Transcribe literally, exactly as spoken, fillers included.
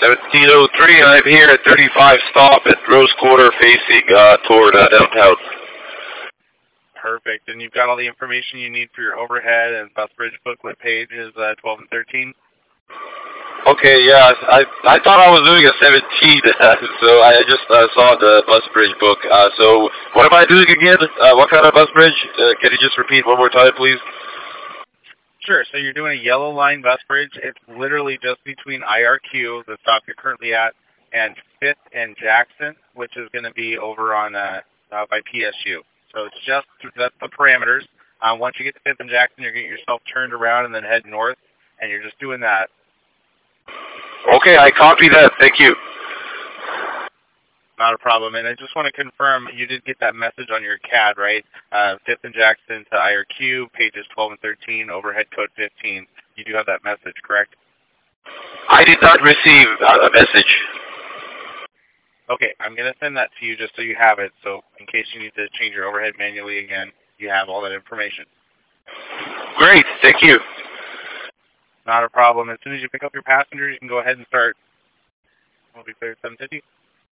seventeen oh three. I'm here at thirty-five stop at Rose Quarter facing uh, toward uh, downtown. Perfect. And you've got all the information you need for your overhead and bus bridge booklet pages uh, twelve and thirteen? Okay, yeah. I I thought I was doing a seventeen, so I just uh, saw the bus bridge book. Uh, so what am I doing again? Uh, what kind of bus bridge? Uh, can you just repeat one more time, please? Sure. So you're doing a yellow line bus bridge. It's literally just between I R Q, the stop you're currently at, and fifth and Jackson, which is going to be over on uh, uh, by P S U. So it's just that's the parameters. Um, once you get to fifth and Jackson, you're getting yourself turned around and then head north, and you're just doing that. Okay, I copy that. Thank you. Not a problem. And I just want to confirm you did get that message on your C A D, right? Uh, fifth and Jackson to I R Q, pages twelve and thirteen, overhead code fifteen. You do have that message, correct? I did not receive a message. Okay, I'm going to send that to you just so you have it. So in case you need to change your overhead manually again, you have all that information. Great. Thank you. Not a problem. As soon as you pick up your passengers, you can go ahead and start. We'll be clear at seven fifty.